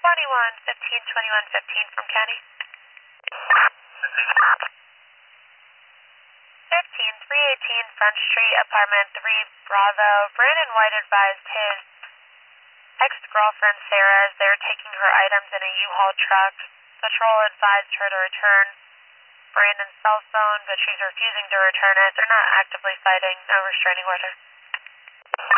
2115 from County. 15318 Front Street, apartment 3 Bravo. Brandon White advised his ex-girlfriend Sarah as they were taking her items in a U-Haul truck. Patrol advised her to return Brandon's cell phone, but she's refusing to return it. They're not actively fighting. No restraining order.